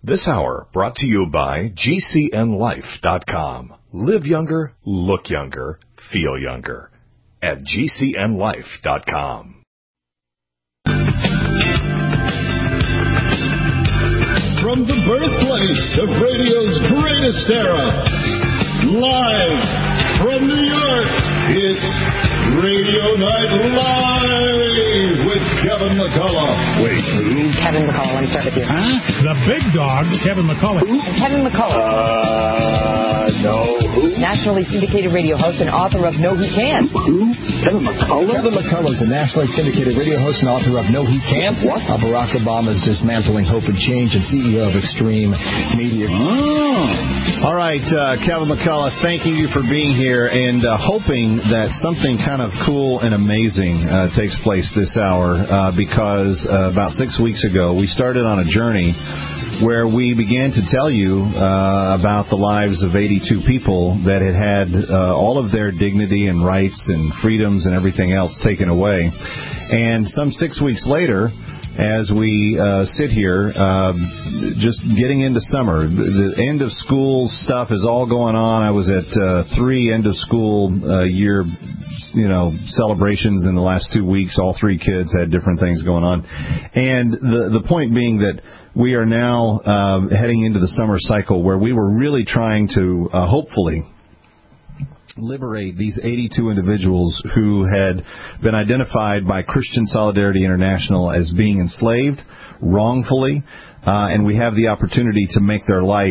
This hour brought to you by GCNLife.com. Live younger, look younger, feel younger at GCNLife.com. From the birthplace of radio's greatest era, live from New York, it's Radio Night Live with Kevin McCullough. Wait, who? Kevin McCullough, let me start with you. Huh? The big dog, Kevin McCullough. Who? Kevin McCullough. No, who? Nationally syndicated radio host and author of No He Can't. Who? Kevin McCullough? Kevin McCullough is a nationally syndicated radio host and author of No He Can't. What? Barack Obama's Dismantling Hope and Change and CEO of Extreme Media. Oh. All right, Kevin McCullough, thanking you for being here and hoping that something kind of cool and amazing takes place this hour because about 6 weeks ago we started on a journey where we began to tell you about the lives of 82 people that had all of their dignity and rights and freedoms and everything else taken away. And some 6 weeks later, as we sit here, just getting into summer, the end of school stuff is all going on. I was at 3 end of school year, celebrations in the last 2 weeks. All 3 kids had different things going on, and the point being that we are now heading into the summer cycle where we were really trying to hopefully liberate these 82 individuals who had been identified by Christian Solidarity International as being enslaved wrongfully, and we have the opportunity to make their life,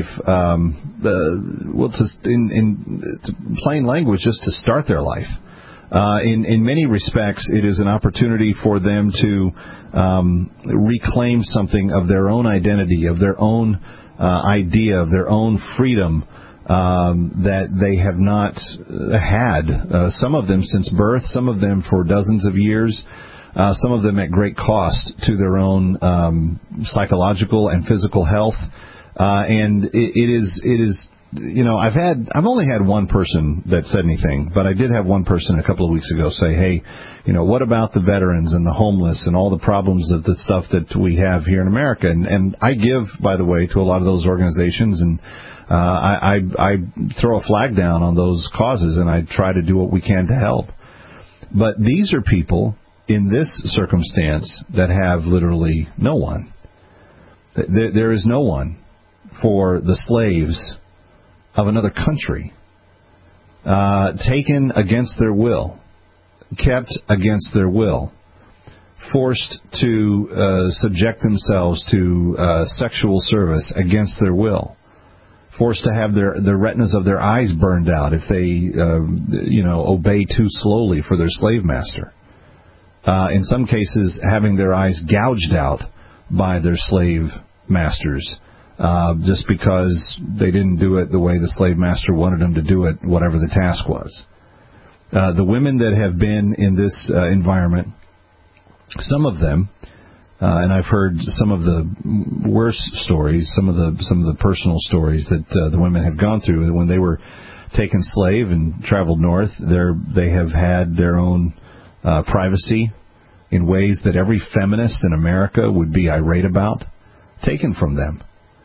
in plain language, just to start their life. In many respects, it is an opportunity for them to reclaim something of their own identity, of their own idea, of their own freedom, that they have not had, some of them since birth, some of them for dozens of years, some of them at great cost to their own psychological and physical health. And it is I've only had one person that said anything, but I did have one person a couple of weeks ago say, hey, what about the veterans and the homeless and all the problems of the stuff that we have here in America? And I give, by the way, to a lot of those organizations, and I throw a flag down on those causes, and I try to do what we can to help. But these are people in this circumstance that have literally no one. There is no one for the slaves of another country, taken against their will, kept against their will, forced to subject themselves to sexual service against their will, forced to have the retinas of their eyes burned out if they, obey too slowly for their slave master. In some cases, having their eyes gouged out by their slave masters, just because they didn't do it the way the slave master wanted them to do it, whatever the task was. The women that have been in this environment, some of them, and I've heard some of the worst stories, some of the personal stories that the women have gone through when they were taken slave and traveled north. They have had their own privacy in ways that every feminist in America would be irate about, taken from them.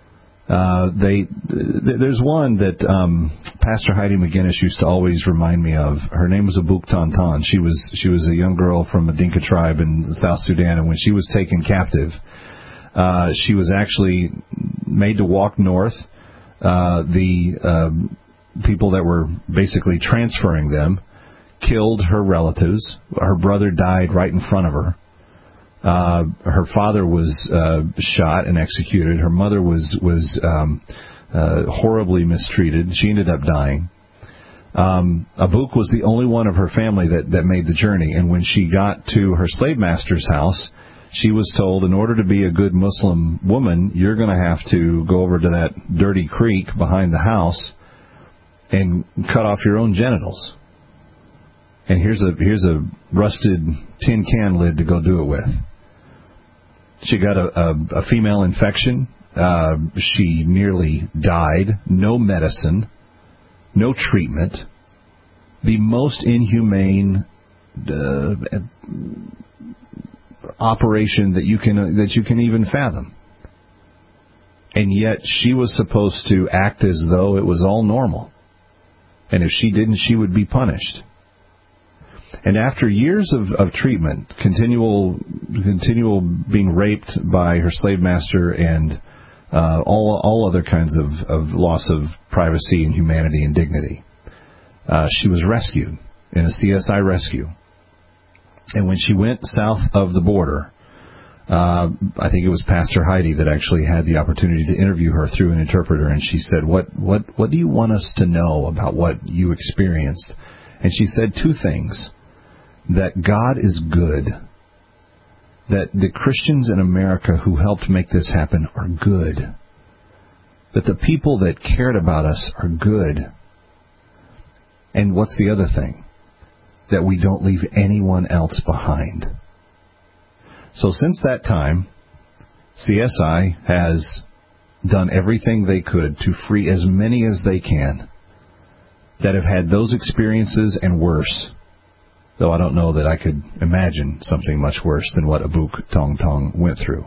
There's one that Pastor Heidi McGinnis used to always remind me of. Her name was Abuk Tantan. She was a young girl from a Dinka tribe in South Sudan, and when she was taken captive, she was actually made to walk north. The people that were basically transferring them killed her relatives. Her brother died right in front of her. Her father was shot and executed. Her mother was horribly mistreated. She ended up dying. Abuk was the only one of her family that made the journey. And when she got to her slave master's house, she was told, in order to be a good Muslim woman, you're going to have to go over to that dirty creek behind the house and cut off your own genitals. And here's a rusted tin can lid to go do it with. She got a female infection. She nearly died. No medicine. No treatment. The most inhumane operation that you can even fathom. And yet she was supposed to act as though it was all normal. And if she didn't, she would be punished. And after years of treatment, continual being raped by her slave master and all other kinds of loss of privacy and humanity and dignity, she was rescued in a CSI rescue. And when she went south of the border, I think it was Pastor Heidi that actually had the opportunity to interview her through an interpreter, and she said, what do you want us to know about what you experienced? And she said two things: that God is good, that the Christians in America who helped make this happen are good, that the people that cared about us are good, and what's the other thing? That we don't leave anyone else behind. So since that time, CSI has done everything they could to free as many as they can that have had those experiences and worse, though I don't know that I could imagine something much worse than what Abouk Tong Tong went through.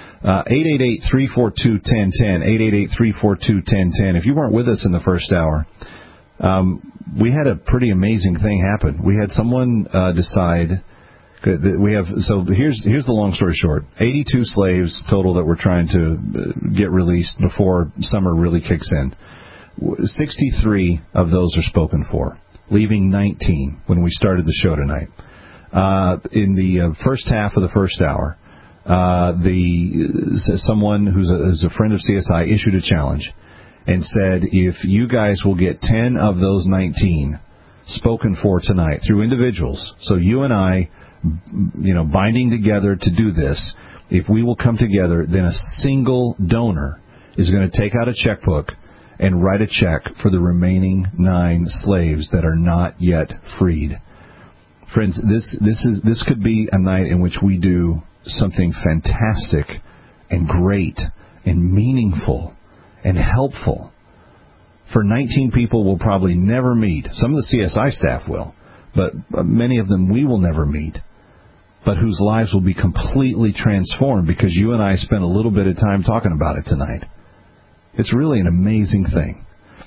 888-342-1010, 888-342-1010. If you weren't with us in the first hour, we had a pretty amazing thing happen. We had someone decide... So here's the long story short. 82 slaves total that we're trying to get released before summer really kicks in. 63 of those are spoken for, leaving 19 when we started the show tonight. In the first half of the first hour, someone who's a friend of CSI issued a challenge and said, if you guys will get 10 of those 19 spoken for tonight through individuals, so you and I, binding together to do this, if we will come together, then a single donor is going to take out a checkbook and write a check for the remaining 9 slaves that are not yet freed. Friends, this could be a night in which we do something fantastic and great and meaningful and helpful for 19 people we'll probably never meet. Some of the CSI staff will, but many of them we will never meet, but whose lives will be completely transformed because you and I spent a little bit of time talking about it tonight. It's really an amazing thing.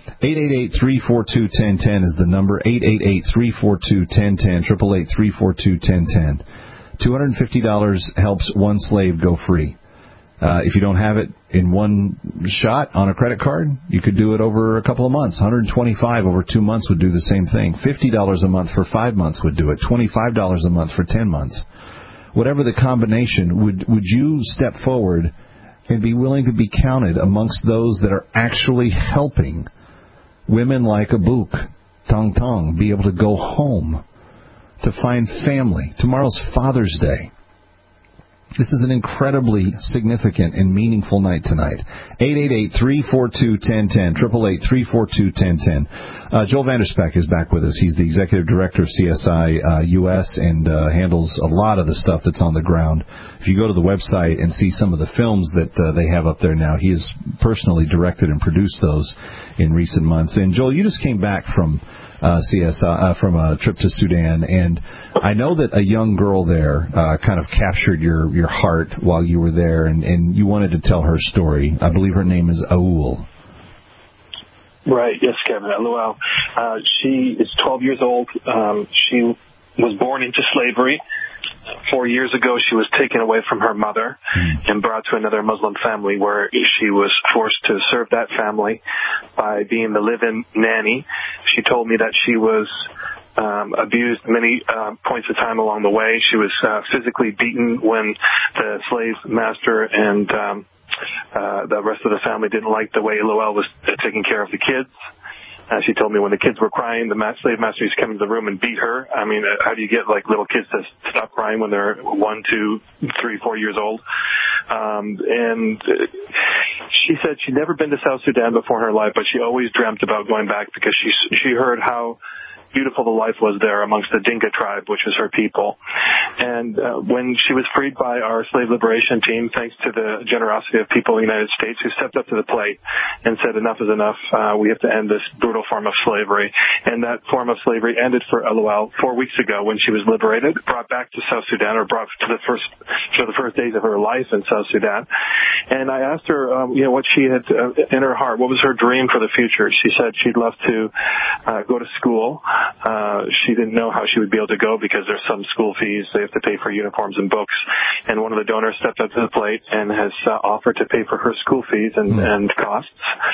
888-342-1010 is the number. 888-342-1010, 888-342-1010. $250 helps one slave go free. If you don't have it in one shot on a credit card, you could do it over a couple of months. $125 over 2 months would do the same thing. $50 a month for 5 months would do it. $25 a month for 10 months. Whatever the combination, would you step forward and be willing to be counted amongst those that are actually helping women like Abouk Tong Tong be able to go home, to find family? Tomorrow's Father's Day. This is an incredibly significant and meaningful night tonight. 888-342-1010, 888-342-1010. Joel Vanderspek is back with us. He's the executive director of CSI U.S. and handles a lot of the stuff that's on the ground. If you go to the website and see some of the films that they have up there now, he has personally directed and produced those in recent months. And Joel, you just came back from CSI, from a trip to Sudan, and I know that a young girl there kind of captured your heart while you were there, and you wanted to tell her story. I believe her name is Aoul. Right, yes, Kevin, Aoul. She is 12 years old. She was born into slavery. 4 years ago, she was taken away from her mother and brought to another Muslim family where she was forced to serve that family by being the live-in nanny. She told me that she was abused many points of time along the way. She was physically beaten when the slave master and the rest of the family didn't like the way Aoul was taking care of the kids. She told me when the kids were crying, the slave master used to come into the room and beat her. I mean, how do you get like little kids to stop crying when they're 1, 2, 3, 4 years old? And she said she'd never been to South Sudan before in her life, but she always dreamt about going back because she heard how beautiful the life was there amongst the Dinka tribe, which was her people. And when she was freed by our slave liberation team, thanks to the generosity of people in the United States who stepped up to the plate and said, enough is enough, we have to end this brutal form of slavery. And that form of slavery ended for Aluel 4 weeks ago when she was liberated, brought back to South Sudan, or brought to the first days of her life in South Sudan. And I asked her, what she had in her heart, what was her dream for the future. She said she'd love to go to school. She didn't know how she would be able to go because there's some school fees. They have to pay for uniforms and books. And one of the donors stepped up to the plate and has offered to pay for her school fees and costs.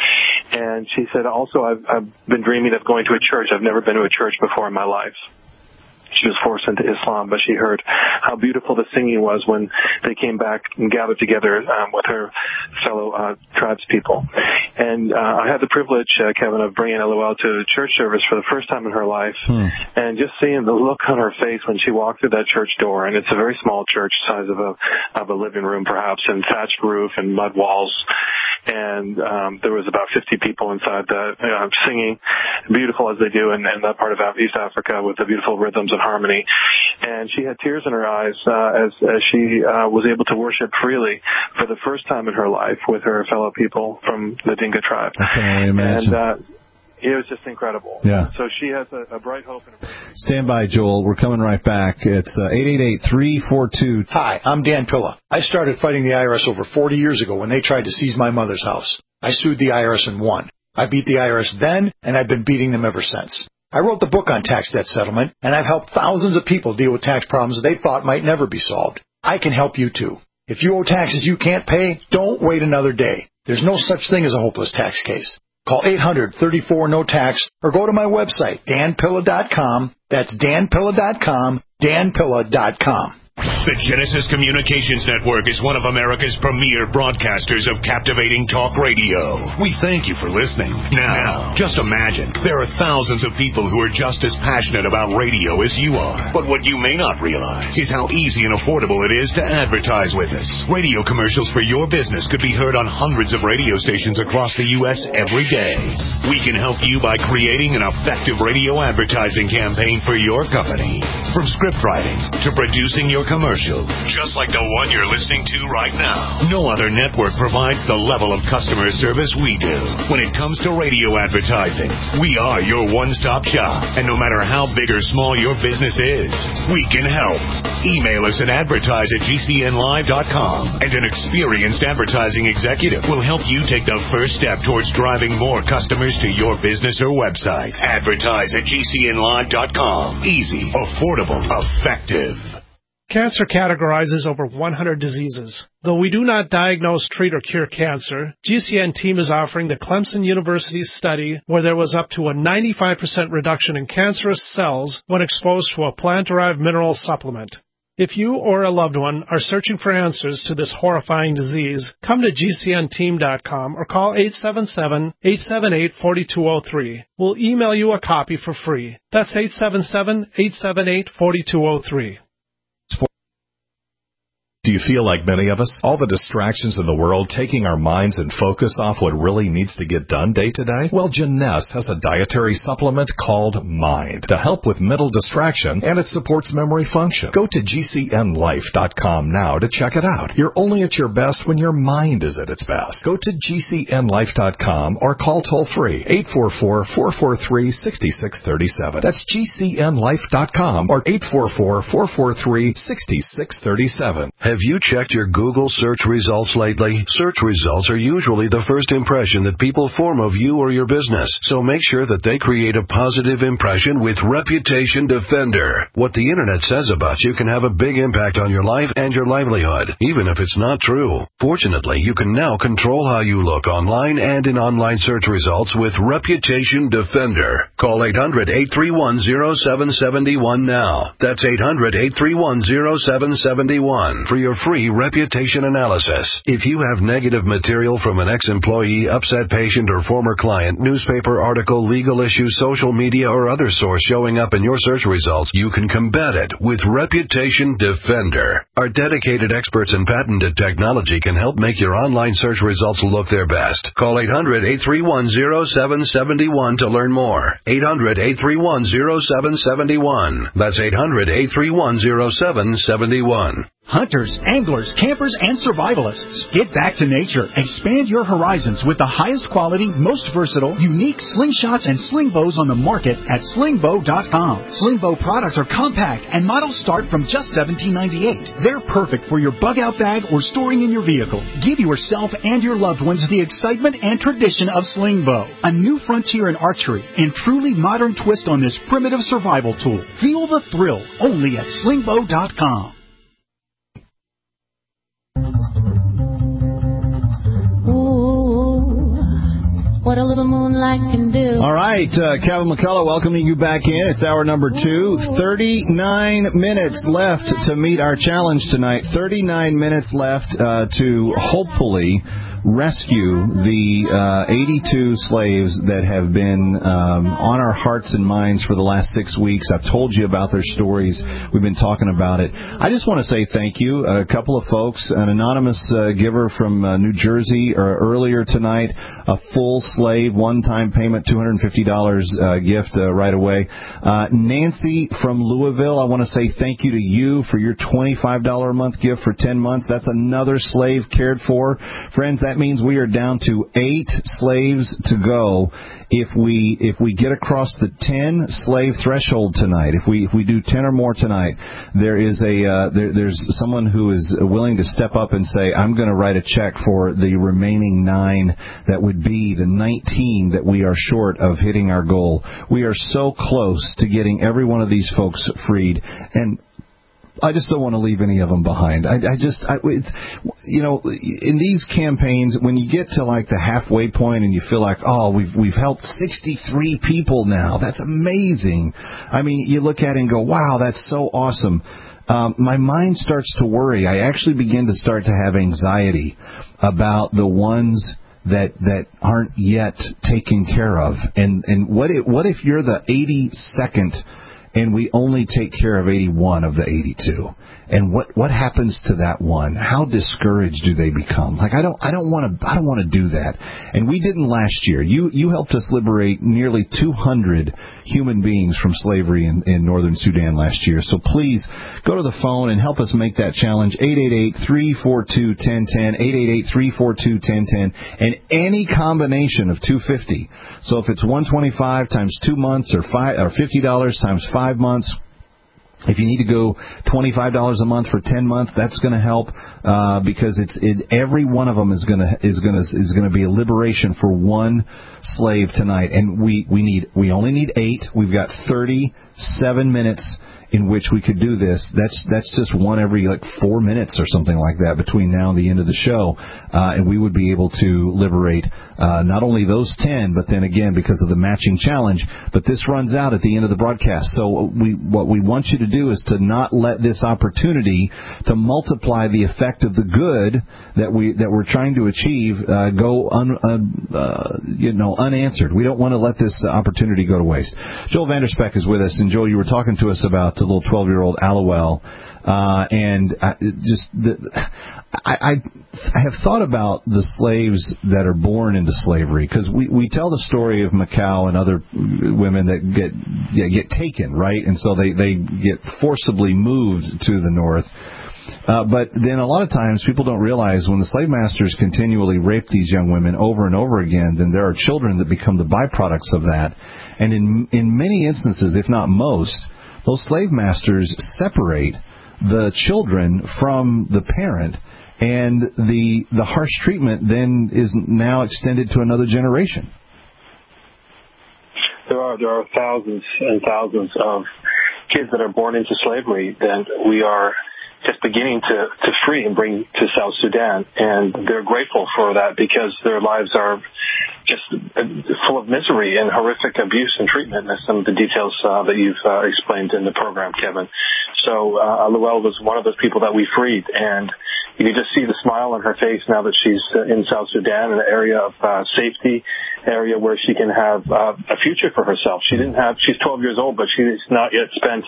And she said, also, I've been dreaming of going to a church. I've never been to a church before in my life. She was forced into Islam, but she heard how beautiful the singing was when they came back and gathered together with her fellow tribes people. And I had the privilege, Kevin, of bringing Aluel to church service for the first time in her life, and just seeing the look on her face when she walked through that church door. And it's a very small church, size of a living room perhaps, and thatched roof and mud walls. And there was about 50 people inside that singing, beautiful as they do in that part of East Africa with the beautiful rhythms and harmony. And she had tears in her eyes as she was able to worship freely for the first time in her life with her fellow people from the Dinka tribe. I can only imagine. And it was just incredible. Yeah. So she has a bright hope. Stand by, Joel. We're coming right back. It's 888-342. Hi, I'm Dan Pilla. I started fighting the IRS over 40 years ago when they tried to seize my mother's house. I sued the IRS and won. I beat the IRS then, and I've been beating them ever since. I wrote the book on tax debt settlement, and I've helped thousands of people deal with tax problems they thought might never be solved. I can help you, too. If you owe taxes you can't pay, don't wait another day. There's no such thing as a hopeless tax case. Call 800-34-NO-TAX or go to my website, danpilla.com. That's danpilla.com, danpilla.com. The Genesis Communications Network is one of America's premier broadcasters of captivating talk radio. We thank you for listening. Now, just imagine, there are thousands of people who are just as passionate about radio as you are. But what you may not realize is how easy and affordable it is to advertise with us. Radio commercials for your business could be heard on hundreds of radio stations across the U.S. every day. We can help you by creating an effective radio advertising campaign for your company. From script writing to producing your commercial, just like the one you're listening to right now. No other network provides the level of customer service we do. When it comes to radio advertising, we are your one-stop shop. And no matter how big or small your business is, we can help. Email us at advertise@gcnlive.com, and an experienced advertising executive will help you take the first step towards driving more customers to your business or website. Advertise@gcnlive.com. Easy, affordable, effective. Cancer categorizes over 100 diseases. Though we do not diagnose, treat, or cure cancer, GCN team is offering the Clemson University study where there was up to a 95% reduction in cancerous cells when exposed to a plant-derived mineral supplement. If you or a loved one are searching for answers to this horrifying disease, come to GCNteam.com or call 877-878-4203. We'll email you a copy for free. That's 877-878-4203. Do you feel like many of us? All the distractions in the world taking our minds and focus off what really needs to get done day to day? Well, Jeunesse has a dietary supplement called Mind to help with mental distraction, and it supports memory function. Go to GCNlife.com now to check it out. You're only at your best when your mind is at its best. Go to GCNlife.com or call toll-free 844-443-6637. That's GCNlife.com or 844-443-6637. Have you checked your Google search results lately? Search results are usually the first impression that people form of you or your business, so make sure that they create a positive impression with Reputation Defender. What the internet says about you can have a big impact on your life and your livelihood, even if it's not true. Fortunately, you can now control how you look online and in online search results with Reputation Defender. Call 800-831-0771 now. That's 800-831-0771 for your free reputation analysis. If you have negative material from an ex-employee, upset patient, or former client, newspaper article, legal issue, social media, or other source showing up in your search results, you can combat it with Reputation Defender. Our dedicated experts in patented technology can help make your online search results look their best. Call 800-831-0771 to learn more. 800-831-0771. That's 800-831-0771. Hunters, anglers, campers, and survivalists. Get back to nature. Expand your horizons with the highest quality, most versatile, unique slingshots and sling bows on the market at slingbow.com. Slingbow products are compact and models start from just $17.98. They're perfect for your bug-out bag or storing in your vehicle. Give yourself and your loved ones the excitement and tradition of Slingbow. A new frontier in archery and truly modern twist on this primitive survival tool. Feel the thrill only at slingbow.com. What a little moonlight can do. All right, Kevin McCullough welcoming you back in. It's hour number 2. 39 minutes left to meet our challenge tonight. 39 minutes left to hopefully rescue the 82 slaves that have been on our hearts and minds for the last 6 weeks. I've told you about their stories. We've been talking about it. I just want to say thank you. A couple of folks, an anonymous giver from New Jersey earlier tonight, a full slave, one-time payment, $250 gift right away. Nancy from Louisville, I want to say thank you to you for your $25 a month gift for 10 months. That's another slave cared for. Friends, that means we are down to 8 slaves to go. If we get across the 10 slave threshold tonight, if we do 10 or more tonight, there's someone who is willing to step up and say, I'm going to write a check for the remaining 9. That would be the 19 that we are short of hitting our goal. We are so close to getting every one of these folks freed, and I just don't want to leave any of them behind. In these campaigns, when you get to like the halfway point and you feel like, oh, we've helped 63 people now. That's amazing. I mean, you look at it and go, wow, that's so awesome. My mind starts to worry. I actually begin to start to have anxiety about the ones that aren't yet taken care of. And what if you're the 82nd and we only take care of 81 of the 82? And what happens to that one? How discouraged do they become? Like, I don't want to do that. And we didn't last year. You helped us liberate nearly 200 human beings from slavery in northern Sudan last year. So please go to the phone and help us make that challenge. 888-342-1010, 888-342-1010, and any combination of 250. So if it's 125 times 2 months or $50 times 5 months. If you need to go $25 a month for 10 months, that's going to help because every one of them is going to be a liberation for one slave tonight. And we only need 8. We've got 37 minutes in which we could do this. That's just one every 4 minutes or something like that between now and the end of the show, and we would be able to liberate not only those 10, but then again, because of the matching challenge, but this runs out at the end of the broadcast. So what we want you to do is to not let this opportunity to multiply the effect of the good that we're trying to achieve go unanswered. We don't want to let this opportunity go to waste. Joel Vanderspeck is with us, and Joel, you were talking to us about the little 12-year-old Allowell, and I have thought about the slaves that are born into slavery, because we tell the story of Macau and other women that get taken, right? And so they get forcibly moved to the north. But then a lot of times people don't realize when the slave masters continually rape these young women over and over again, then there are children that become the byproducts of that. And in many instances, if not most, those slave masters separate the children from the parent, and the harsh treatment then is now extended to another generation. There are thousands and thousands of kids that are born into slavery that we are just beginning to free and bring to South Sudan. And they're grateful for that because their lives are just full of misery and horrific abuse and treatment, as some of the details that you've explained in the program, Kevin. So Luelle was one of those people that we freed, and you can just see the smile on her face now that she's in South Sudan, in an area of safety, area where she can have a future for herself. She's 12 years old, but she's not yet spent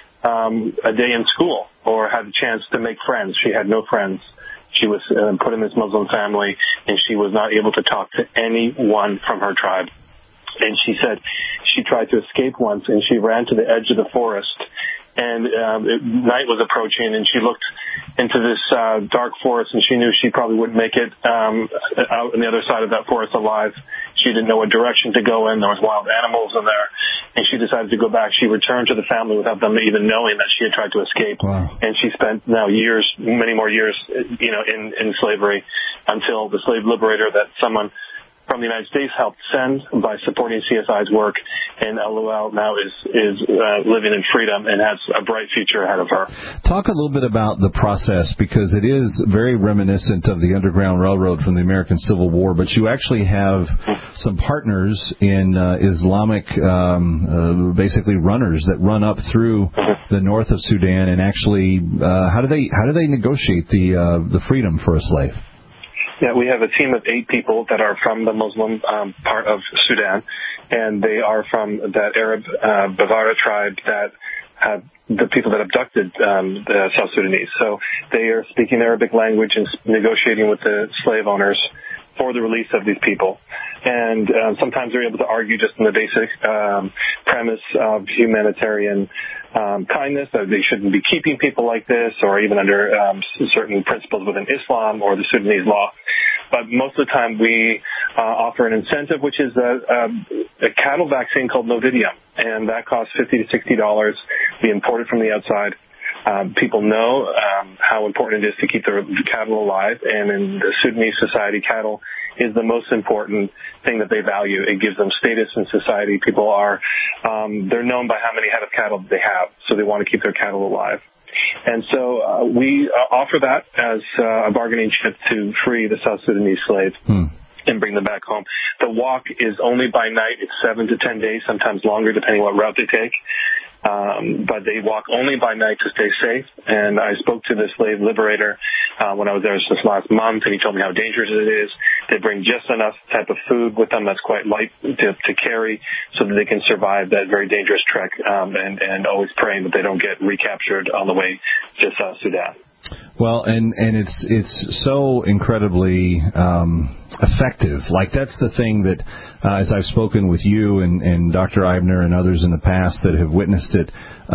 a day in school or had a chance to make friends. She had no friends. She was put in this Muslim family, and she was not able to talk to anyone from her tribe. And she said she tried to escape once, and she ran to the edge of the forest. And night was approaching, and she looked into this dark forest, and she knew she probably wouldn't make it out on the other side of that forest alive. She didn't know what direction to go in. There was wild animals in there, and she decided to go back. She returned to the family without them even knowing that she had tried to escape. Wow. And she spent now years, many more years, in slavery until the slave liberator that someone from the United States helped send by supporting CSI's work, and Luelle now is living in freedom and has a bright future ahead of her. Talk a little bit about the process, because it is very reminiscent of the Underground Railroad from the American Civil War, but you actually have some partners in Islamic, basically runners that run up through the north of Sudan, and actually, how do they negotiate the freedom for a slave? Yeah, we have a team of 8 people that are from the Muslim part of Sudan, and they are from that Arab Bavara tribe that have the people that abducted the South Sudanese. So they are speaking Arabic language and negotiating with the slave owners for the release of these people. And sometimes they're able to argue just in the basic premise of humanitarian kindness, that they shouldn't be keeping people like this, or even under certain principles within Islam or the Sudanese law. But most of the time we offer an incentive, which is a cattle vaccine called Novidium, and that costs $50 to $60. We import it from the outside. People know how important it is to keep their cattle alive, and in the Sudanese society, cattle is the most important thing that they value. It gives them status in society. People are, they're known by how many head of cattle they have, so they want to keep their cattle alive. And so we offer that as a bargaining chip to free the South Sudanese slaves and bring them back home. The walk is only by night. It's 7 to 10 days, sometimes longer, depending what route they take. But they walk only by night to stay safe. And I spoke to the slave liberator when I was there this last month, and he told me how dangerous it is. They bring just enough type of food with them that's quite light to carry, so that they can survive that very dangerous trek, and always praying that they don't get recaptured on the way to South Sudan. Well, and it's so incredibly effective. Like, that's the thing that, as I've spoken with you and Dr. Eibner and others in the past that have witnessed it,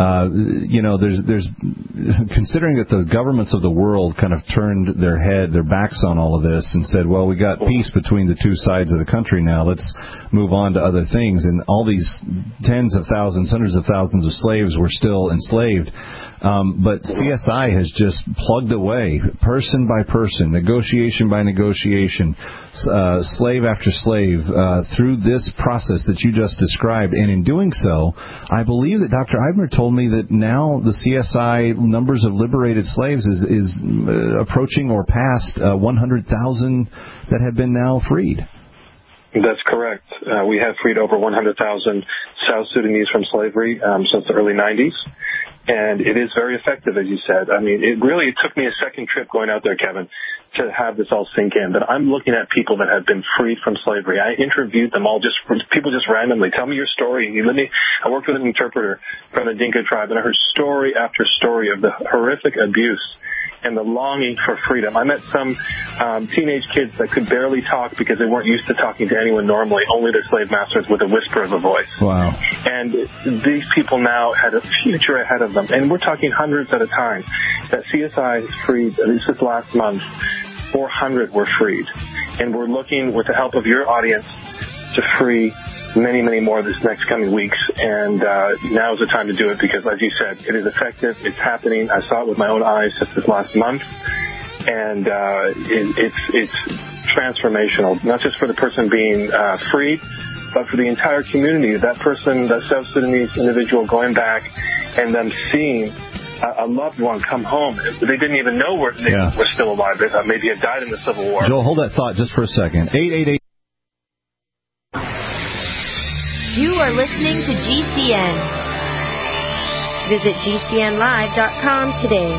there's considering that the governments of the world kind of turned their backs on all of this and said, well, we got peace between the two sides of the country now, let's move on to other things. And all these tens of thousands, hundreds of thousands of slaves were still enslaved. But CSI has just plugged away, person by person, negotiation by negotiation, slave after slave, through this process that you just described. And in doing so, I believe that Dr. Eibner told me that now the CSI numbers of liberated slaves is approaching or past 100,000 that have been now freed. That's correct. We have freed over 100,000 South Sudanese from slavery since the early 90s. And it is very effective, as you said. I mean, it took me a second trip going out there, Kevin, to have this all sink in. But I'm looking at people that have been freed from slavery. I interviewed them all, people just randomly. Tell me your story. I worked with an interpreter from the Dinka tribe, and I heard story after story of the horrific abuse and the longing for freedom. I met some teenage kids that could barely talk because they weren't used to talking to anyone normally, only their slave masters with a whisper of a voice. Wow. And these people now had a future ahead of them. And we're talking hundreds at a time. That CSI has freed, at least this last month, 400 were freed. And we're looking, with the help of your audience, to free many, many more this next coming weeks. And now is the time to do it because, as you said, it is effective. It's happening. I saw it with my own eyes just this last month. And it's transformational, not just for the person being freed, but for the entire community. That person, that South Sudanese individual going back and them seeing a loved one come home. They didn't even know they were still alive. They thought maybe he had died in the Civil War. Joel, hold that thought just for a second. 888. You are listening to GCN. Visit GCNlive.com today.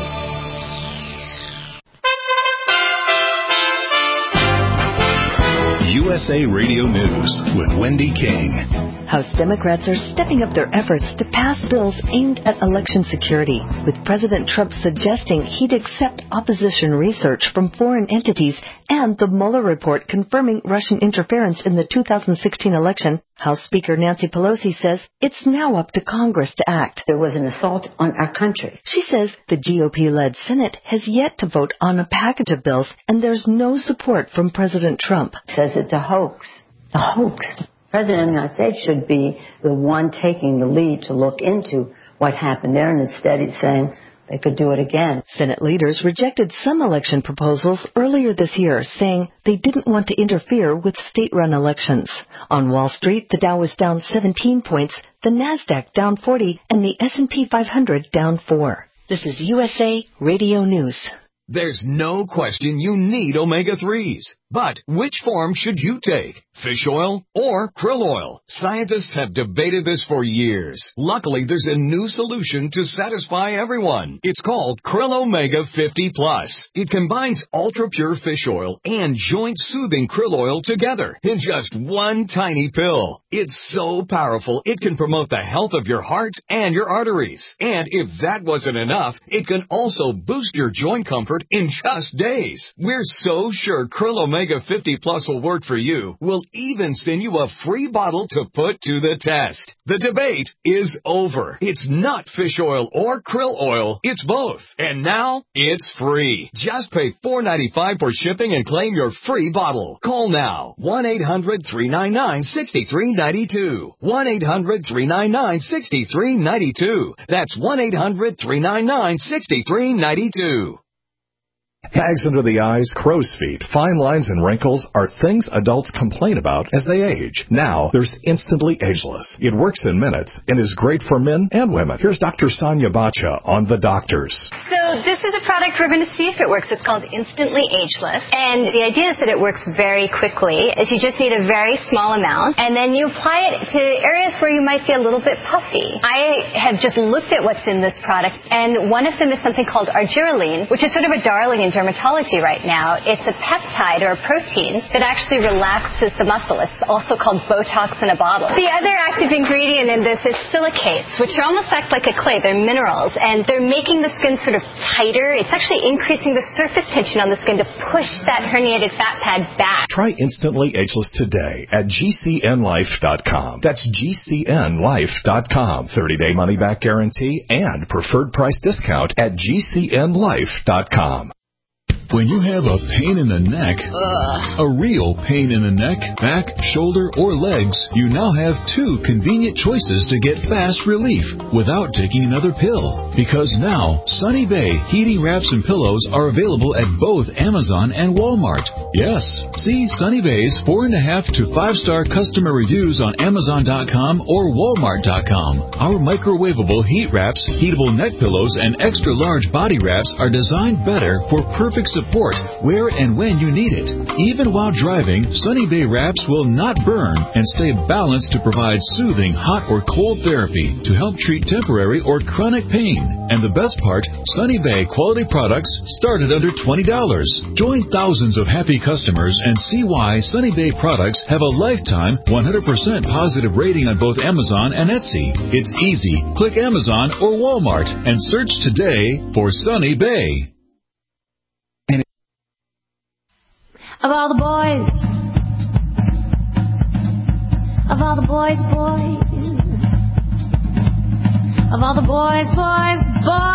USA Radio News with Wendy King. House Democrats are stepping up their efforts to pass bills aimed at election security, with President Trump suggesting he'd accept opposition research from foreign entities and the Mueller report confirming Russian interference in the 2016 election. House Speaker Nancy Pelosi says it's now up to Congress to act. There was an assault on our country. She says the GOP-led Senate has yet to vote on a package of bills, and there's no support from President Trump. Says it's a hoax. A hoax. The President of the United States should be the one taking the lead to look into what happened there, and instead he's saying they could do it again. Senate leaders rejected some election proposals earlier this year, saying they didn't want to interfere with state-run elections. On Wall Street, the Dow was down 17 points, the Nasdaq down 40, and the S&P 500 down 4. This is USA Radio News. There's no question you need omega-3s. But which form should you take? Fish oil or krill oil? Scientists have debated this for years. Luckily, there's a new solution to satisfy everyone. It's called Krill Omega 50 Plus. It combines ultra-pure fish oil and joint-soothing krill oil together in just one tiny pill. It's so powerful, it can promote the health of your heart and your arteries. And if that wasn't enough, it can also boost your joint comfort in just days. We're so sure Krill Omega 50 Plus will work for you. We'll even send you a free bottle to put to the test. The debate is over. It's not fish oil or krill oil. It's both. And now, it's free. Just pay $4.95 for shipping and claim your free bottle. Call now. 1-800-399-6392. 1-800-399-6392. That's 1-800-399-6392. Bags under the eyes, crow's feet, fine lines, and wrinkles are things adults complain about as they age. Now, there's Instantly Ageless. It works in minutes and is great for men and women. Here's Dr. Sonia Bacha on The Doctors. So this is a product we're going to see if it works. It's called Instantly Ageless. And the idea is that it works very quickly. Is you just need a very small amount, and then you apply it to areas where you might be a little bit puffy. I have just looked at what's in this product, and one of them is something called argireline, which is sort of a darling in dermatology right now. It's a peptide or a protein that actually relaxes the muscle. It's also called Botox in a bottle. The other active ingredient in this is silicates, which almost act like a clay. They're minerals, and they're making the skin sort of tighter. It's actually increasing the surface tension on the skin to push that herniated fat pad back. Try Instantly Ageless today at GCNlife.com. That's GCNlife.com. 30-day money-back guarantee and preferred price discount at GCNlife.com. When you have a pain in the neck, a real pain in the neck, back, shoulder, or legs, you now have two convenient choices to get fast relief without taking another pill. Because now, Sunny Bay heating wraps and pillows are available at both Amazon and Walmart. Yes, see Sunny Bay's 4.5 to 5-star customer reviews on Amazon.com or Walmart.com. Our microwavable heat wraps, heatable neck pillows, and extra large body wraps are designed better for perfect support where and when you need it. Even while driving, Sunny Bay wraps will not burn and stay balanced to provide soothing hot or cold therapy to help treat temporary or chronic pain. And the best part, Sunny Bay quality products start at under $20. Join thousands of happy customers and see why Sunny Bay products have a lifetime 100% positive rating on both Amazon and Etsy. It's easy. Click Amazon or Walmart and search today for Sunny Bay. Of all the boys, of all the boys, of all the boys,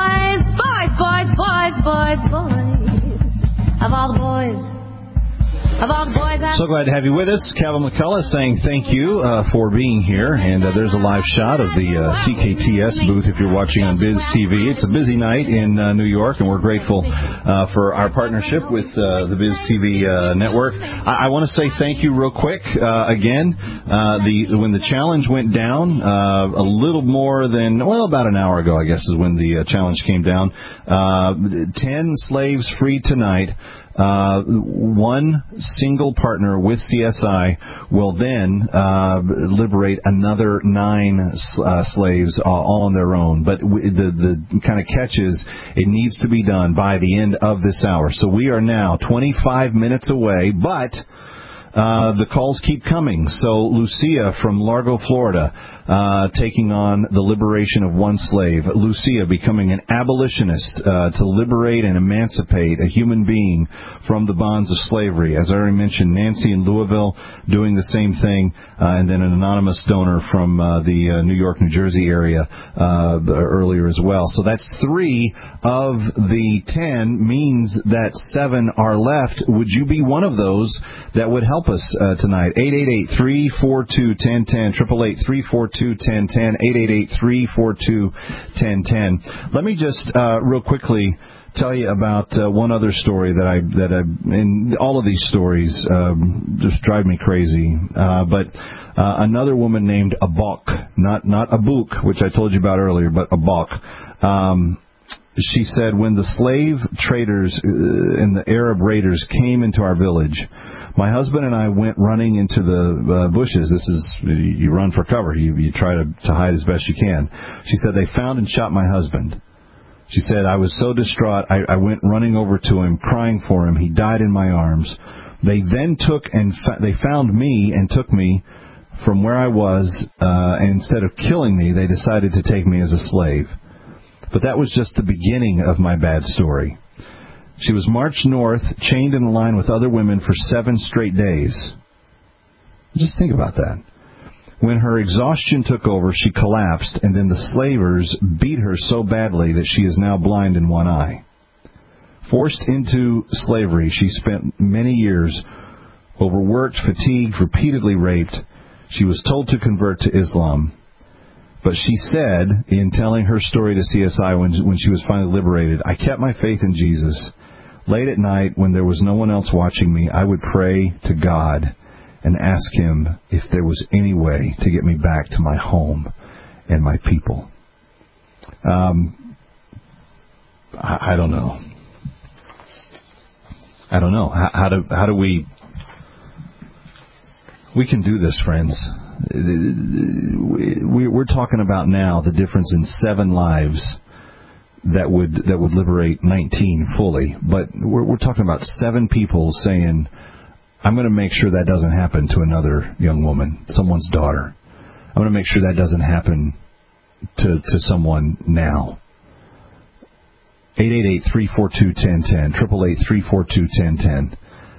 of all the boys, Of all the boys I... So glad to have you with us. Kevin McCullough saying thank you for being here. And there's a live shot of the TKTS booth if you're watching on Biz TV. It's a busy night in New York, and we're grateful for our partnership with the Biz TV network. I want to say thank you real quick again. When the challenge went down, a little more than, about an hour ago, I guess, is when the challenge came down. 10 slaves freed tonight. One single partner with CSI will then liberate another 9 slaves all on their own. But the kind of catch is it needs to be done by the end of this hour. So we are now 25 minutes away, but the calls keep coming. So Lucia from Largo, Florida, taking on the liberation of one slave. Lucia becoming an abolitionist to liberate and emancipate a human being from the bonds of slavery. As I already mentioned, Nancy in Louisville doing the same thing, and then an anonymous donor from the New York, New Jersey area earlier as well. So that's 3 of the 10, means that 7 are left. Would you be one of those that would help us tonight? 888-342-1010, 888-342-1010, 888-342-1010. Let me just real quickly tell you about one other story and all of these stories just drive me crazy. But another woman named Abok, not Abuk, which I told you about earlier, but Abok. She said, when the slave traders and the Arab raiders came into our village, my husband and I went running into the bushes. This is, you run for cover. You try to hide as best you can. She said, they found and shot my husband. She said, I was so distraught, I went running over to him, crying for him. He died in my arms. They then they found me and took me from where I was, and instead of killing me, they decided to take me as a slave. But that was just the beginning of my bad story. She was marched north, chained in a line with other women for 7 straight days. Just think about that. When her exhaustion took over, she collapsed, and then the slavers beat her so badly that she is now blind in one eye. Forced into slavery, she spent many years overworked, fatigued, repeatedly raped. She was told to convert to Islam. But she said, in telling her story to CSI when she was finally liberated, I kept my faith in Jesus. Late at night, when there was no one else watching me, I would pray to God and ask Him if there was any way to get me back to my home and my people. I don't know. I don't know. How do we can do this, friends. We're talking about now the difference in 7 lives that would liberate 19 fully, but we're talking about 7 people saying, I'm going to make sure that doesn't happen to another young woman, someone's daughter. I'm going to make sure that doesn't happen to someone now. 888-342-1010, 888-342-1010.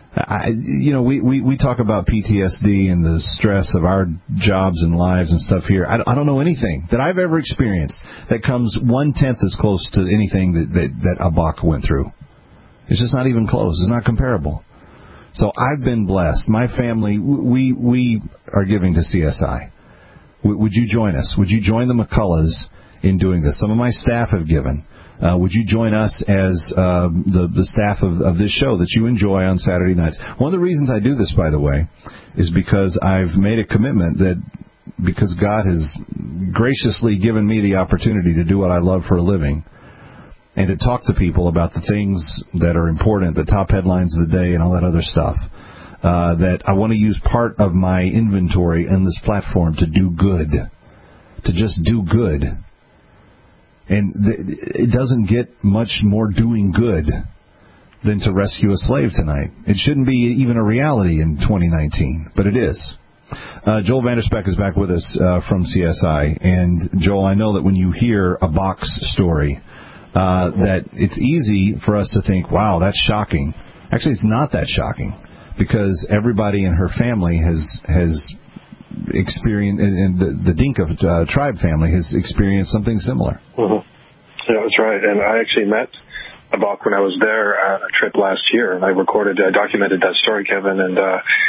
We talk about PTSD and the stress of our jobs and lives and stuff here. I don't know anything that I've ever experienced that comes 1/10 as close to anything that Abak went through. It's just not even close. It's not comparable. So I've been blessed. My family, we are giving to CSI. Would you join us? Would you join the McCulloughs in doing this? Some of my staff have given. Would you join us as the staff of this show that you enjoy on Saturday nights? One of the reasons I do this, by the way, is because I've made a commitment that because God has graciously given me the opportunity to do what I love for a living and to talk to people about the things that are important, the top headlines of the day and all that other stuff, that I want to use part of my inventory in this platform to do good, to just do good. And it doesn't get much more doing good than to rescue a slave tonight. It shouldn't be even a reality in 2019, but it is. Joel Vanderspeck is back with us from CSI. And, Joel, I know that when you hear a box story, that it's easy for us to think, wow, that's shocking. Actually, it's not that shocking because everybody in her family has experienced, and the Dinka tribe family has experienced something similar. Mm-hmm. Yeah, that's right. And I actually met Abak when I was there on a trip last year, and I documented that story, Kevin, and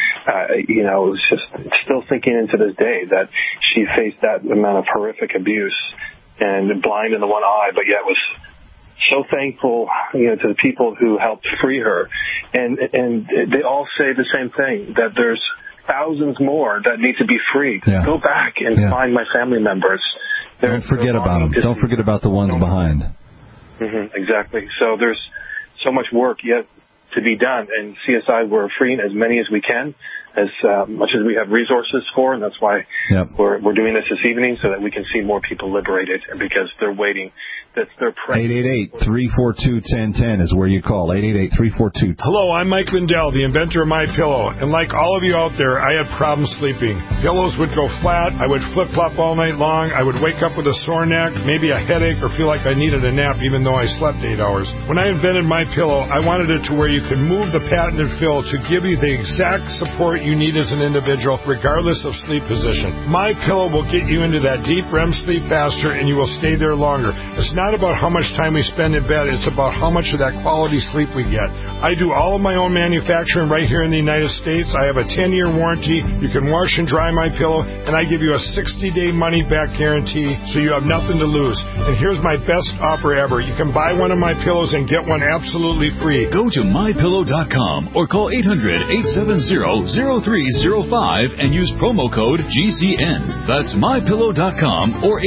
it's still sinking into this day that she faced that amount of horrific abuse and blind in the one eye, but yet was so thankful, to the people who helped free her, and they all say the same thing, that there's thousands more that need to be freed. Yeah. Go back and find my family members. Don't forget about them. Don't forget about the ones behind. Mm-hmm, exactly. So there's so much work yet to be done, and CSI, we're freeing as many as we can, as much as we have resources for, and that's why we're doing this evening, so that we can see more people liberated, and because they're waiting. That's their prayer. 888-342-1010 is where you call. 888-342. Hello, I'm Mike Lindell, the inventor of MyPillow, and like all of you out there, I had problems sleeping. Pillows would go flat, I would flip-flop all night long, I would wake up with a sore neck, maybe a headache, or feel like I needed a nap even though I slept 8 hours. When I invented MyPillow, I wanted it to where you could move the patented fill to give you the exact support you need as an individual, regardless of sleep position. MyPillow will get you into that deep REM sleep faster, and you will stay there longer. It's not about how much time we spend in bed, it's about how much of that quality sleep we get. I do all of my own manufacturing right here in the United States. I have a 10-year warranty. You can wash and dry MyPillow, and I give you a 60-day money-back guarantee, so you have nothing to lose. And here's my best offer ever. You can buy one of my pillows and get one absolutely free. Go to MyPillow.com or call 800-870-0305 and use promo code GCN. That's MyPillow.com or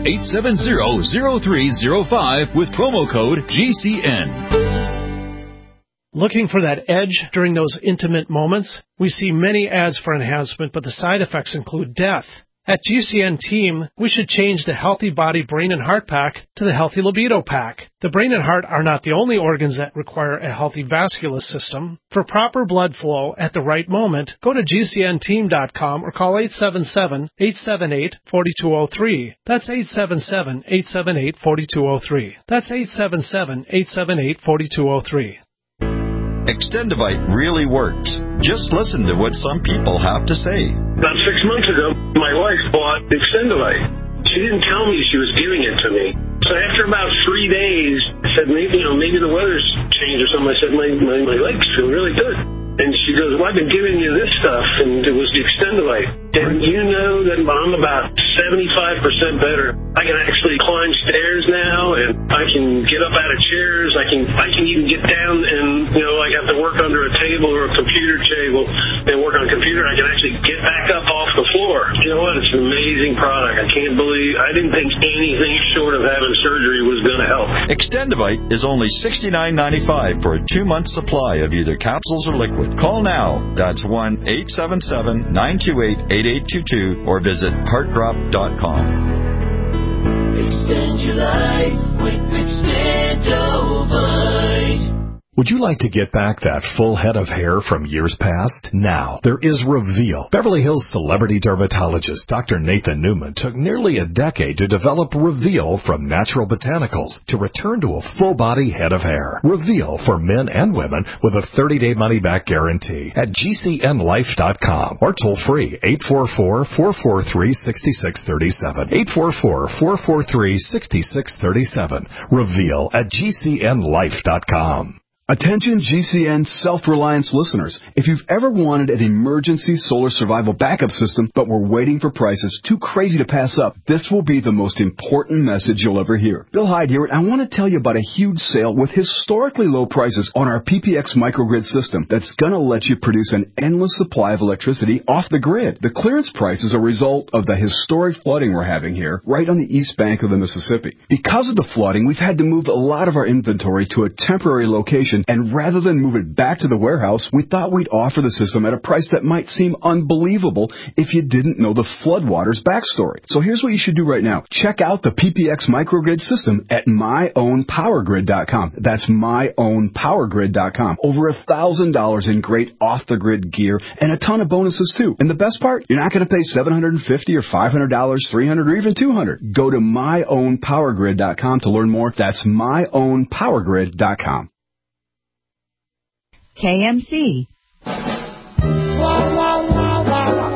800-870-0305 with promo code GCN. Looking for that edge during those intimate moments? We see many ads for enhancement, but the side effects include death. At GCN Team, we should change the Healthy Body, Brain, and Heart Pack to the Healthy Libido Pack. The brain and heart are not the only organs that require a healthy vascular system. For proper blood flow at the right moment, go to GCNteam.com or call 877-878-4203. That's 877-878-4203. That's 877-878-4203. Extendivite really works. Just listen to what some people have to say. About 6 months ago, my wife bought Extendivite. She didn't tell me she was giving it to me. So after about 3 days, I said, maybe the weather's changed or something. I said, my legs feel really good. And she goes, well, I've been giving you this stuff, and it was the Extendivite. And you know that I'm about 75% better. I can actually climb stairs now, and I can get up out of chairs. I can even get down and, I have to work under a table or a computer table and work on a computer. I can actually get back up off the floor. You know what? It's an amazing product. I didn't think anything short of having surgery was going to help. Extendivite is only $69.95 for a 2-month supply of either capsules or liquid. Call now. That's 1-877-928-8822 or visit heartdrop.com. Extend your life with Extendivite. Would you like to get back that full head of hair from years past? Now, there is Reveal. Beverly Hills celebrity dermatologist Dr. Nathan Newman took nearly a decade to develop Reveal from natural botanicals to return to a full-body head of hair. Reveal for men and women with a 30-day money-back guarantee at GCNlife.com or toll-free 844-443-6637. 844-443-6637. Reveal at GCNlife.com. Attention GCN self-reliance listeners. If you've ever wanted an emergency solar survival backup system but were waiting for prices too crazy to pass up, this will be the most important message you'll ever hear. Bill Hyde here, and I want to tell you about a huge sale with historically low prices on our PPX microgrid system that's going to let you produce an endless supply of electricity off the grid. The clearance price is a result of the historic flooding we're having here right on the east bank of the Mississippi. Because of the flooding, we've had to move a lot of our inventory to a temporary location, and rather than move it back to the warehouse, we thought we'd offer the system at a price that might seem unbelievable if you didn't know the floodwaters backstory. So here's what you should do right now. Check out the PPX microgrid system at myownpowergrid.com. That's myownpowergrid.com. Over $1,000 in great off-the-grid gear and a ton of bonuses too. And the best part, you're not going to pay $750 or $500, $300, or even $200. Go to myownpowergrid.com to learn more. That's myownpowergrid.com. KMC.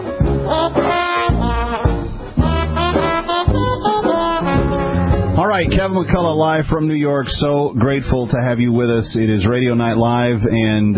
All right, Kevin McCullough live from New York. So grateful to have you with us. It is Radio Night Live, and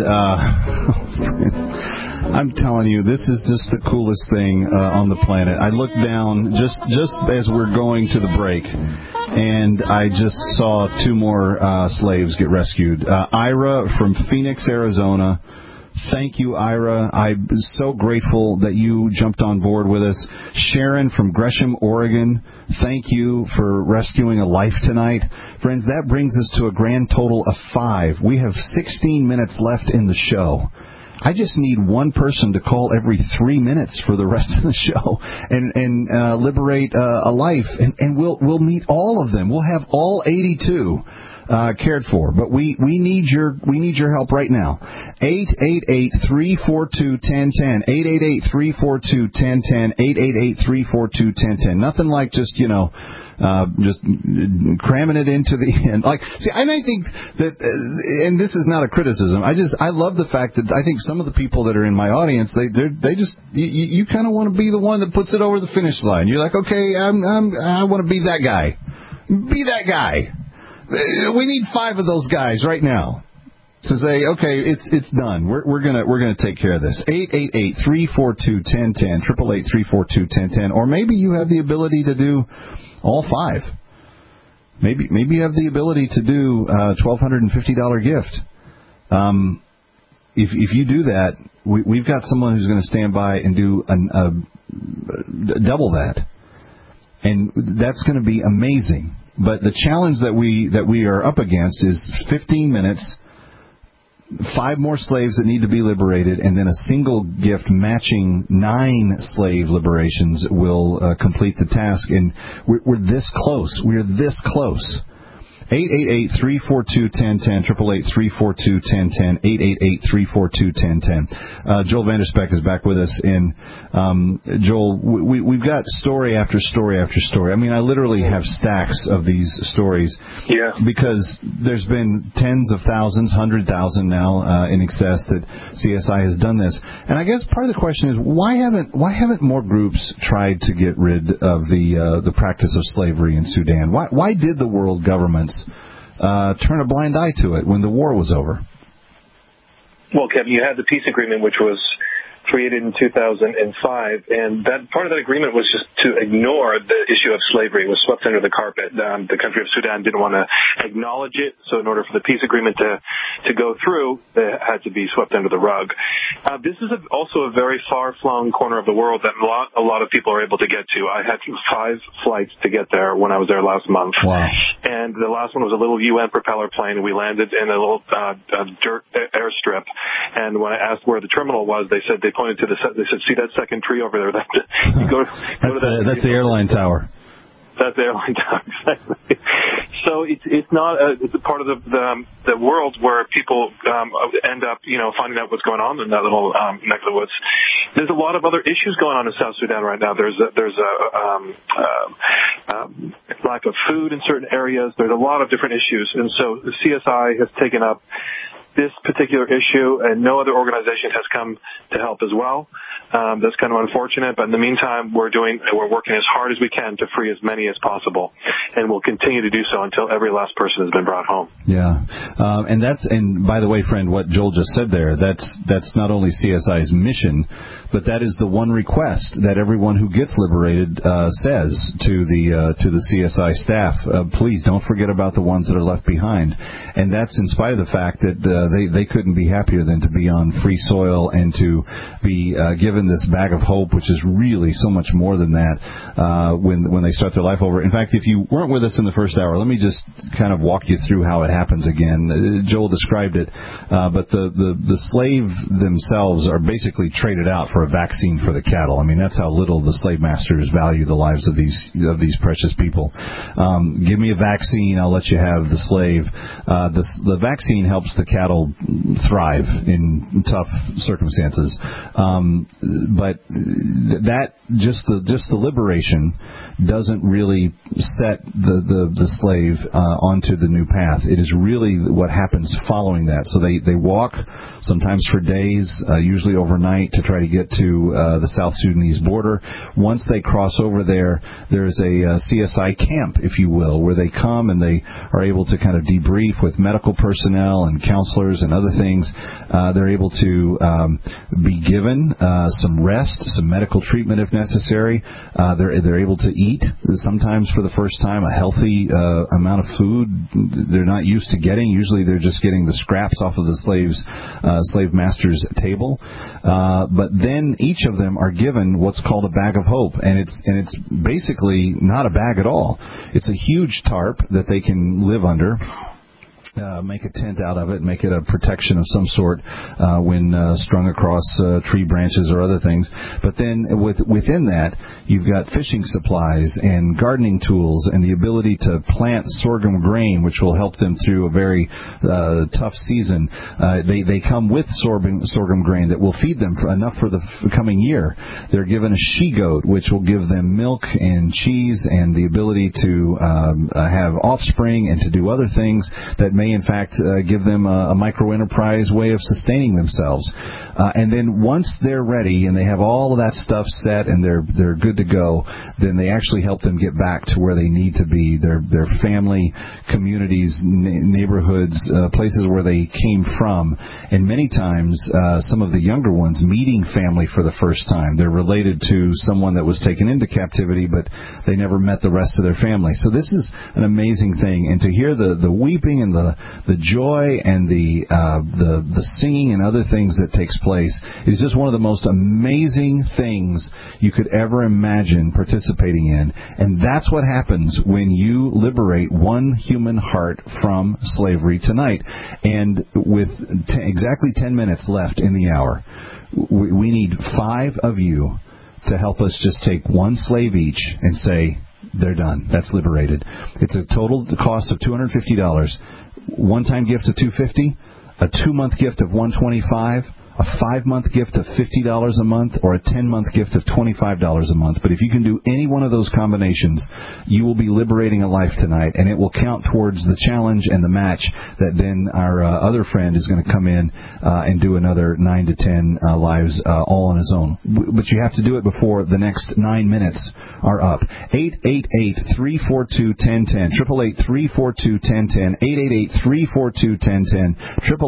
I'm telling you, this is just the coolest thing on the planet. I looked down just as we're going to the break, and I just saw 2 more slaves get rescued. Ira from Phoenix, Arizona. Thank you, Ira. I'm so grateful that you jumped on board with us. Sharon from Gresham, Oregon, thank you for rescuing a life tonight. Friends, that brings us to a grand total of 5. We have 16 minutes left in the show. I just need one person to call every 3 minutes for the rest of the show and liberate a life, and we'll meet all of them. We'll have all 82 cared for, but we need your help right now. 888-342-1010. 888-342-1010. 888-342-1010. Nothing like just just cramming it into the end. Like, see, I think that, and this is not a criticism. I love the fact that I think some of the people that are in my audience, they just you kind of want to be the one that puts it over the finish line. You're like, okay, I want to be that guy. Be that guy. We need 5 of those guys right now to say, okay, it's done. We're gonna take care of this. 888-342-1010. 888-342-1010. Or maybe you have the ability to do all 5. Maybe you have the ability to do a $1,250 gift. If you do that, we've got someone who's going to stand by and do double that, and that's going to be amazing. But the challenge that we are up against is 15 minutes, 5 more slaves that need to be liberated, and then a single gift matching 9 slave liberations will complete the task. And we're this close. We're this close. 888-342-1010. 888-342-1010. 888-342-1010. Joel Vanderspeck is back with us. And Joel, we've got story after story after story. I mean, I literally have stacks of these stories. Yeah. Because there's been tens of thousands, 100,000 now in excess that CSI has done this. And I guess part of the question is, why haven't more groups tried to get rid of the practice of slavery in Sudan? Why did the world governments turn a blind eye to it when the war was over? Well, Kevin, you had the peace agreement, which was created in 2005, and that part of that agreement was just to ignore the issue of slavery. It was swept under the carpet. The country of Sudan didn't want to acknowledge it, so in order for the peace agreement to go through, it had to be swept under the rug. This is also a very far-flung corner of the world that a lot of people are able to get to. I had 5 flights to get there when I was there last month. Wow. And the last one was a little UN propeller plane, and we landed in a little dirt airstrip. And when I asked where the terminal was, they said they pointed to they said, see that second tree over there? That's the airline tower. That's the airline tower, exactly. So it's not it's a part of the world where people end up finding out what's going on in that little neck of the woods. There's a lot of other issues going on in South Sudan right now. There's a lack of food in certain areas. There's a lot of different issues, and so the CSI has taken up this particular issue, and no other organization has come to help as well. That's kind of unfortunate, but in the meantime, we're working as hard as we can to free as many as possible, and we'll continue to do so until every last person has been brought home. Yeah, and by the way, friend, what Joel just said there, that's not only CSI's mission, but that is the one request that everyone who gets liberated says to the CSI staff. Please don't forget about the ones that are left behind, and that's in spite of the fact that they couldn't be happier than to be on free soil and to be given this bag of hope, which is really so much more than that when they start their life over. In fact, if you weren't with us in the first hour, let me just kind of walk you through how it happens again. Joel described it, but the slave themselves are basically traded out for a vaccine for the cattle. I mean, that's how little the slave masters value the lives of these precious people. Give me a vaccine, I'll let you have the slave. The vaccine helps the cattle that'll thrive in tough circumstances. But that just the liberation doesn't really set the slave onto the new path. It is really what happens following that. So they walk sometimes for days, usually overnight, to try to get to the South Sudanese border. Once they cross over there's a CSI camp, if you will, where they come and they are able to kind of debrief with medical personnel and counselors and other things. They're able to be given some rest, some medical treatment if necessary. They're able to eat, sometimes for the first time, a healthy amount of food they're not used to getting. Usually they're just getting the scraps off of the slave master's table. But then each of them are given what's called a bag of hope, and it's basically not a bag at all. It's a huge tarp that they can live under. Make a tent out of it, make it a protection of some sort when strung across tree branches or other things. But then within that, you've got fishing supplies and gardening tools and the ability to plant sorghum grain, which will help them through a very tough season. They come with sorghum grain that will feed them enough for the coming year. They're given a she-goat, which will give them milk and cheese and the ability to have offspring and to do other things that may in fact give them a micro-enterprise way of sustaining themselves. And then once they're ready and they have all of that stuff set and they're good to go, then they actually help them get back to where they need to be, their family, communities, neighborhoods, places where they came from. And many times, some of the younger ones meeting family for the first time. They're related to someone that was taken into captivity, but they never met the rest of their family. So this is an amazing thing. And to hear the weeping and the joy and the singing and other things that takes place is just one of the most amazing things you could ever imagine participating in. And that's what happens when you liberate one human heart from slavery tonight. And with exactly 10 minutes left in the hour, we need 5 of you to help us just take one slave each and say, they're done. That's liberated. It's a total cost of $250. One-time gift of $250, a 2-month gift of $125, a 5-month gift of $50 a month, or a 10-month gift of $25 a month. But if you can do any one of those combinations, you will be liberating a life tonight, and it will count towards the challenge and the match that then our other friend is going to come in and do another 9 to 10 lives all on his own. But you have to do it before the next 9 minutes are up. 888-342-1010, 888-342-1010, 888-342-1010,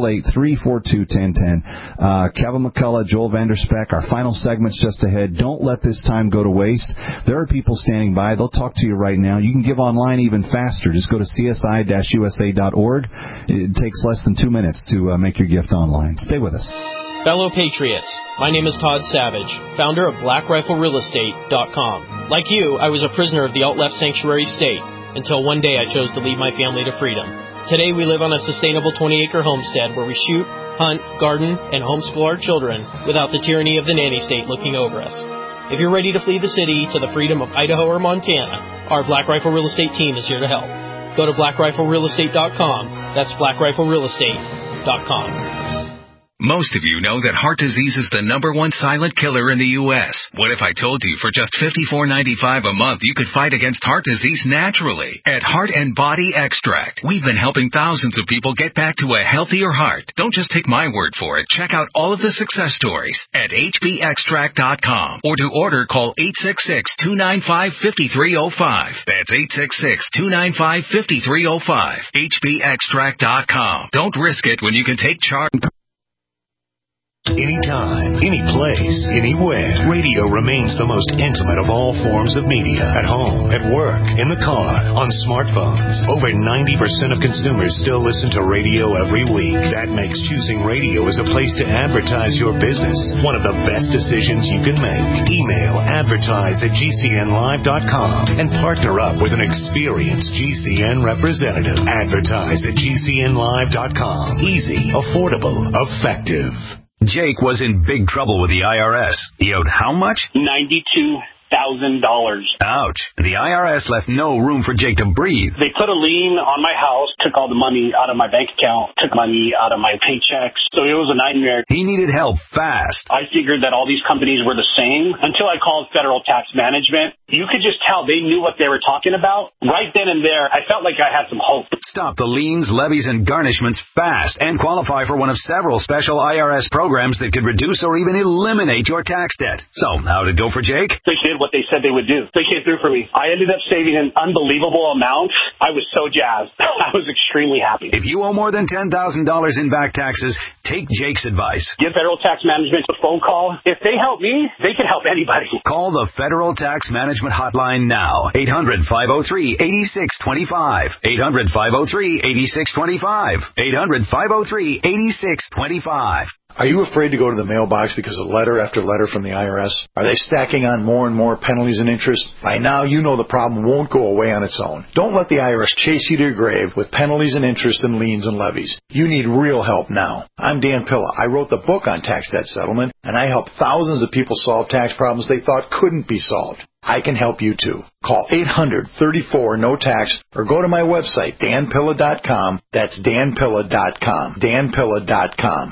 888-342-1010. Kevin McCullough, Joel Vanderspeck, our final segment's just ahead. Don't let this time go to waste. There are people standing by. They'll talk to you right now. You can give online even faster. Just go to csi-usa.org. It takes less than 2 minutes to make your gift online. Stay with us. Fellow Patriots, my name is Todd Savage, founder of BlackRifleRealEstate.com. Like you, I was a prisoner of the alt-left sanctuary state until one day I chose to lead my family to freedom. Today we live on a sustainable 20-acre homestead where we shoot, hunt, garden, and homeschool our children without the tyranny of the nanny state looking over us. If you're ready to flee the city to the freedom of Idaho or Montana, our Black Rifle Real Estate team is here to help. Go to BlackRifleRealEstate.com. That's BlackRifleRealEstate.com. Most of you know that heart disease is the #1 silent killer in the U.S. What if I told you for just $54.95 a month you could fight against heart disease naturally? At Heart and Body Extract, we've been helping thousands of people get back to a healthier heart. Don't just take my word for it. Check out all of the success stories at hbextract.com. Or to order, call 866-295-5305. That's 866-295-5305. hbextract.com. Don't risk it when you can take charge. Anytime, any place, anywhere. Radio remains the most intimate of all forms of media. At home, at work, in the car, on smartphones. Over 90% of consumers still listen to radio every week. That makes choosing radio as a place to advertise your business one of the best decisions you can make. Email advertise@gcnlive.com and partner up with an experienced GCN representative. Advertise at gcnlive.com. Easy, affordable, effective. Jake was in big trouble with the IRS. He owed how much? $92,000. Ouch. The IRS left no room for Jake to breathe. They put a lien on my house, took all the money out of my bank account, took money out of my paychecks. So it was a nightmare. He needed help fast. I figured that all these companies were the same until I called Federal Tax Management. You could just tell they knew what they were talking about. Right then and there, I felt like I had some hope. Stop the liens, levies, and garnishments fast and qualify for one of several special IRS programs that could reduce or even eliminate your tax debt. So, how did it go for Jake? They did what they said they would do. They came through for me. I ended up saving an unbelievable amount. I was so jazzed. I was extremely happy. If you owe more than $10,000 in back taxes, take Jake's advice. Give Federal Tax Management a phone call. If they help me, they can help anybody. Call the Federal Tax Management Hotline now. 800-503-8625. 800-503-8625. 800-503-8625. Are you afraid to go to the mailbox because of letter after letter from the IRS? Are they stacking on more and more penalties and interest? By now, you know the problem won't go away on its own. Don't let the IRS chase you to your grave with penalties and interest and liens and levies. You need real help now. I'm Dan Pilla. I wrote the book on tax debt settlement, and I help thousands of people solve tax problems they thought couldn't be solved. I can help you too. Call 800-34-NO-TAX or go to my website, danpilla.com. That's danpilla.com. danpilla.com.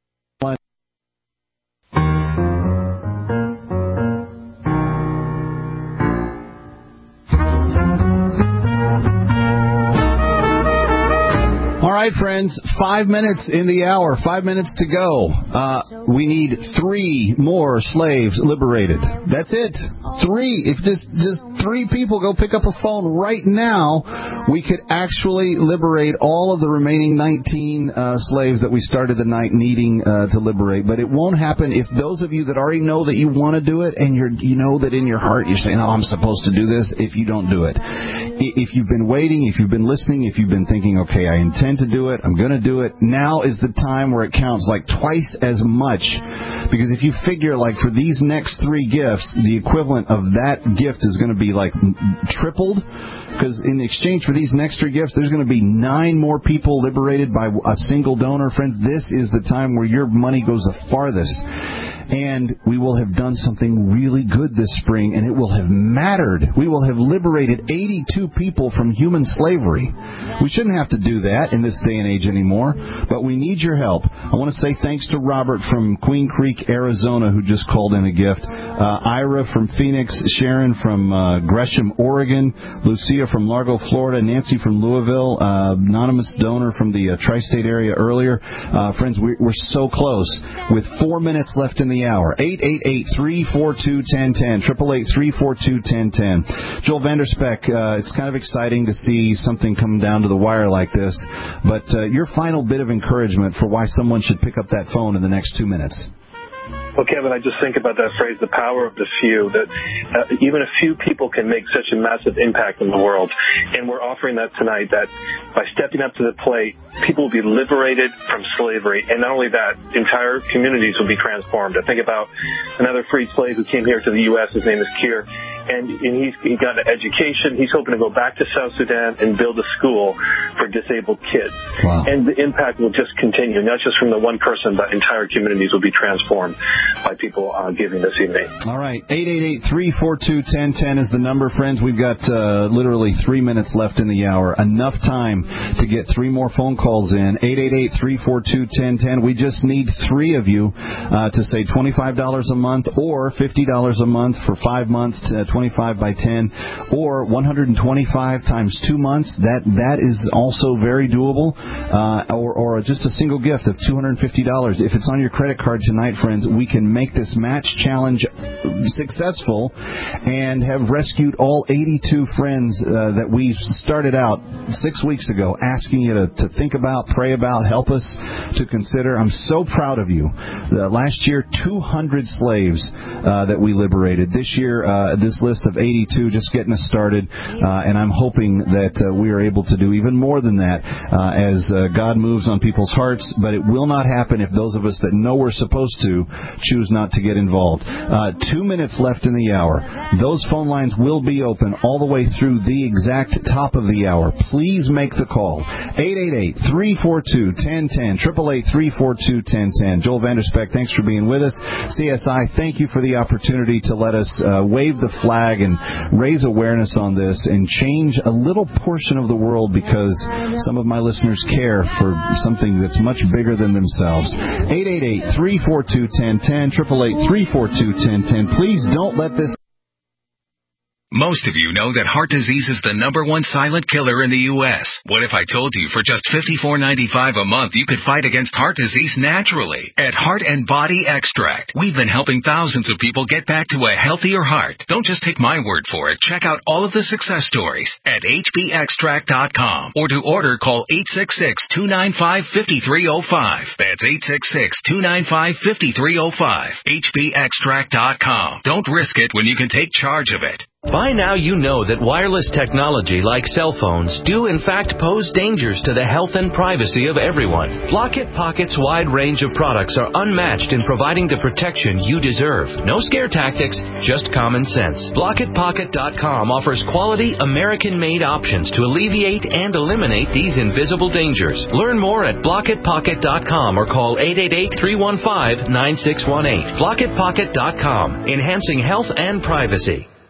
All right, friends, 5 minutes in the hour, 5 minutes to go. We need 3 more slaves liberated. That's it. 3. If just 3 people go pick up a phone right now, we could actually liberate all of the remaining 19 slaves that we started the night needing to liberate. But it won't happen if those of you that already know that you want to do it and you know that in your heart you're saying, oh, I'm supposed to do this, if you don't do it. If you've been waiting, if you've been listening, if you've been thinking, okay, I intend to do it, I'm going to do it, now is the time where it counts like twice as much. Because if you figure like for these next 3 gifts, the equivalent of that gift is going to be like tripled. Because in exchange for these next 3 gifts, there's going to be 9 more people liberated by a single donor. Friends, this is the time where your money goes the farthest. And we will have done something really good this spring, and it will have mattered. We will have liberated 82 people from human slavery. We shouldn't have to do that in this day and age anymore, but we need your help. I want to say thanks to Robert from Queen Creek, Arizona, who just called in a gift. Ira from Phoenix, Sharon from Gresham, Oregon, Lucia from Largo, Florida, Nancy from Louisville, anonymous donor from the tri-state area earlier. Friends, we're so close. With 4 minutes left in the hour. 888-342-1010. 888-342-1010. Joel Vanderspeck, it's kind of exciting to see something come down to the wire like this, but your final bit of encouragement for why someone should pick up that phone in the next 2 minutes. Well, Kevin, I just think about that phrase, the power of the few, that even a few people can make such a massive impact in the world. And we're offering that tonight, that by stepping up to the plate, people will be liberated from slavery. And not only that, entire communities will be transformed. I think about another freed slave who came here to the U.S. His name is Kier. And he got an education. He's hoping to go back to South Sudan and build a school for disabled kids. Wow. And the impact will just continue, not just from the one person, but entire communities will be transformed by people giving this evening. All right. 888-342-1010 is the number, friends. We've got literally 3 minutes left in the hour. Enough time to get 3 more phone calls in. 888-342-1010. We just need 3 of you to say $25 a month or $50 a month for 5 months to 25 by 10, or 125 times 2 months. That is also very doable. Or just a single gift of $250. If it's on your credit card tonight, friends, we can make this match challenge successful and have rescued all 82 friends that we started out 6 weeks ago, asking you to think about, pray about, help us to consider. I'm so proud of you. Last year, 200 slaves that we liberated. This year, this list of 82, just getting us started, and I'm hoping that we are able to do even more than that as God moves on people's hearts, but it will not happen if those of us that know we're supposed to choose not to get involved. 2 minutes left in the hour. Those phone lines will be open all the way through the exact top of the hour. Please make the call. 888-342-1010, 888-342-1010. Joel Vanderspeck, thanks for being with us. CSI, thank you for the opportunity to let us wave the flag and raise awareness on this and change a little portion of the world because some of my listeners care for something that's much bigger than themselves. 888-342-1010, 888-342-1010. Please don't let this... Most of you know that heart disease is the number one silent killer in the U.S. What if I told you for just $54.95 a month you could fight against heart disease naturally at Heart and Body Extract? We've been helping thousands of people get back to a healthier heart. Don't just take my word for it. Check out all of the success stories at hbextract.com, or to order, call 866-295-5305. That's 866-295-5305. hbextract.com. Don't risk it when you can take charge of it. By now you know that wireless technology like cell phones do in fact pose dangers to the health and privacy of everyone. Block-It Pocket's wide range of products are unmatched in providing the protection you deserve. No scare tactics, just common sense. BlockItPocket.com offers quality American-made options to alleviate and eliminate these invisible dangers. Learn more at BlockItPocket.com or call 888-315-9618. BlockItPocket.com, enhancing health and privacy.